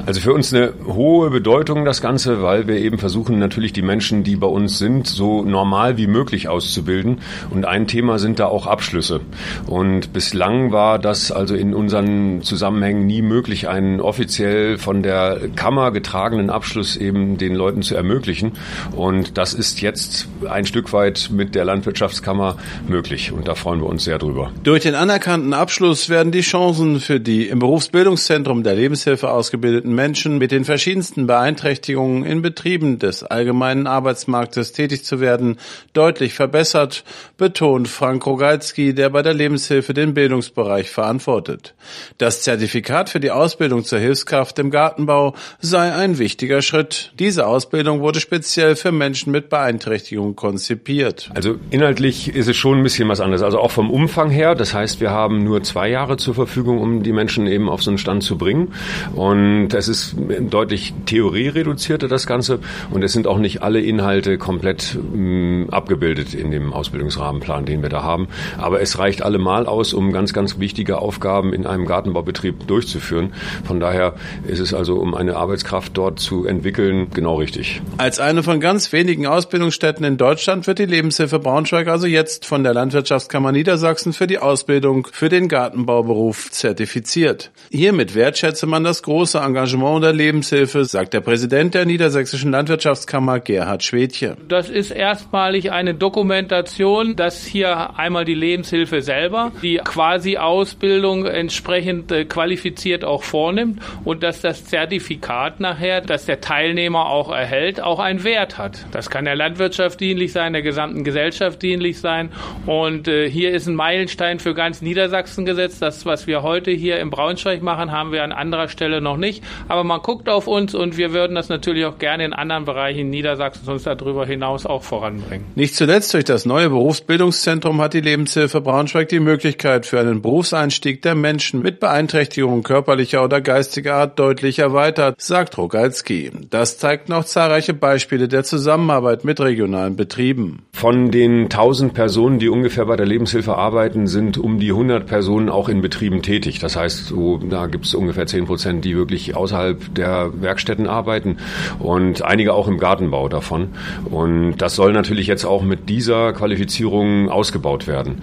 Also für uns eine hohe Bedeutung das Ganze, weil wir eben versuchen natürlich die Menschen, die bei uns sind, so normal wie möglich auszubilden. Und ein Thema sind da auch Abschlüsse. Und bislang war das also in unseren Zusammenhängen nie möglich, einen offiziell von der Kammer getragenen Abschluss eben den Leuten zu ermöglichen. Und das ist jetzt ein Stück weit mit der Landwirtschaftskammer möglich. Und da freuen wir uns sehr drüber. Durch den anerkannten Abschluss werden die Chancen für die im Berufsbildungszentrum der Lebenshilfe ausgebildeten Menschen mit den verschiedensten Beeinträchtigungen in Betrieben des allgemeinen Arbeitsmarktes tätig zu werden, deutlich verbessert, betont Frank Rogalski, der bei der Lebenshilfe den Bildungsbereich verantwortet. Das Zertifikat für die Ausbildung zur Hilfskraft im Gartenbau sei ein wichtiger Schritt. Diese Ausbildung wurde speziell für Menschen mit Beeinträchtigungen konzipiert. Also inhaltlich ist es schon ein bisschen was anderes, also auch vom Umfang her. Das heißt, wir haben nur 2 Jahre zur Verfügung, um die Menschen eben auf so einen Stand zu bringen. Und es ist deutlich theoriereduzierter, das Ganze. Und es sind auch nicht alle Inhalte komplett abgebildet in dem Ausbildungsrahmenplan, den wir da haben. Aber es reicht allemal aus, um ganz, ganz wichtige Aufgaben in einem Gartenbaubetrieb durchzuführen. Von daher ist es also, um eine Arbeitskraft dort zu entwickeln, genau richtig. Als eine von ganz wenigen Ausbildungsstätten in Deutschland wird die Lebenshilfe Braunschweig also jetzt von der Landwirtschaftskammer Niedersachsen für die Ausbildung für den Gartenbauberuf zertifiziert. Hiermit wertschätze man das große Engagement der Lebenshilfe, sagt der Präsident der Niedersächsischen Landwirtschaftskammer Gerhard Schwedtje. Das ist erstmalig eine Dokumentation, dass hier einmal die Lebenshilfe selber die Quasi-Ausbildung entsprechend qualifiziert auch vornimmt und dass das Zertifikat nachher, das der Teilnehmer auch erhält, auch einen Wert hat. Das kann der Landwirtschaft dienlich sein, der gesamten Gesellschaft dienlich sein und hier ist ein Meilenstein für ganz Niedersachsen gesetzt. Das, was wir heute hier in Braunschweig machen, haben wir an anderer Stelle noch nicht. Aber man guckt auf uns und wir würden das natürlich auch gerne in anderen Bereichen Niedersachsens uns darüber hinaus auch voranbringen. Nicht zuletzt durch das neue Berufsbildungszentrum hat die Lebenshilfe Braunschweig die Möglichkeit für einen Berufseinstieg der Menschen mit Beeinträchtigungen körperlicher oder geistiger Art deutlich erweitert, sagt Rogalski. Das zeigt noch zahlreiche Beispiele der Zusammenarbeit mit regionalen Betrieben. Von den 1000 Personen, die ungefähr bei der Lebenshilfe arbeiten, sind um die 100 Personen auch in Betrieben tätig. Das heißt, da gibt es ungefähr 10%, die wirklich außerhalb der Werkstätten arbeiten und einige auch im Gartenbau davon. Und das soll natürlich jetzt auch mit dieser Qualifizierung ausgebaut werden.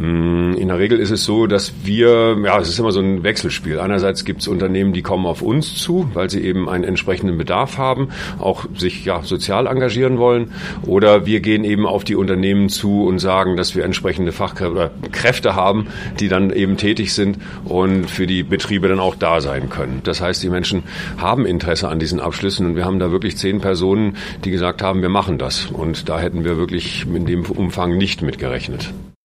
In der Regel ist es so, dass es ist immer so ein Wechselspiel. Einerseits gibt es Unternehmen, die kommen auf uns zu, weil sie eben einen entsprechenden Bedarf haben, auch sich sozial engagieren wollen. Oder wir gehen eben auf die Unternehmen zu und sagen, dass wir entsprechende Fachkräfte oder Kräfte haben, die dann eben tätig sind und für die Betriebe dann auch da sein können. Das heißt, die Menschen haben Interesse an diesen Abschlüssen und wir haben da wirklich 10 Personen, die gesagt haben, wir machen das. Und da hätten wir wirklich in dem Umfang nicht mit gerechnet.